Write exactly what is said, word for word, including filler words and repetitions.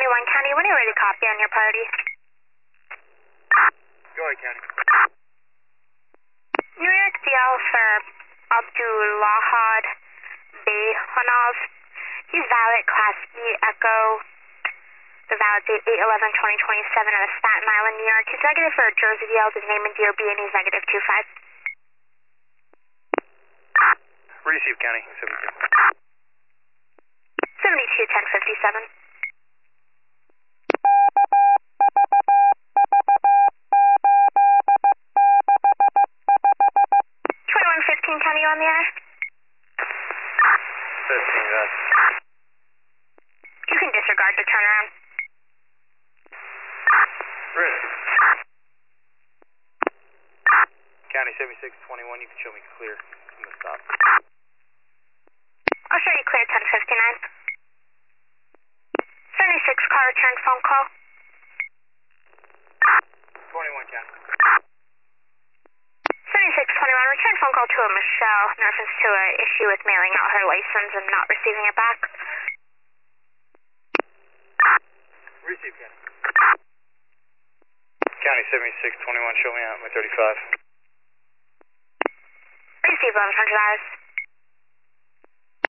twenty-one County, when are you ready to copy on your party? Go ahead, County. New York D L for Abdulahad Behanov. He's valid Class E Echo. The valid date eight eleven twenty twenty-seven out of Staten Island, New York. He's negative for a Jersey D L, his name in D O B, and he's negative two five. Receive, County. seventy-two. seventy-two ten fifty-seven. twenty-one fifteen County, you on the air? fifteen, yes. You can disregard the turnaround. Risk. County seventy-six twenty-one, you can show me clear from the stop. I'll show you clear ten fifty-nine. seventy-six car return phone call. twenty-one, County. seventy-six twenty-one, return phone call to a Michelle in reference to an issue with mailing out her license and not receiving it back. Receive, County. County seventy-six twenty-one, show me out my thirty-five. Receive eleven hundred dollars.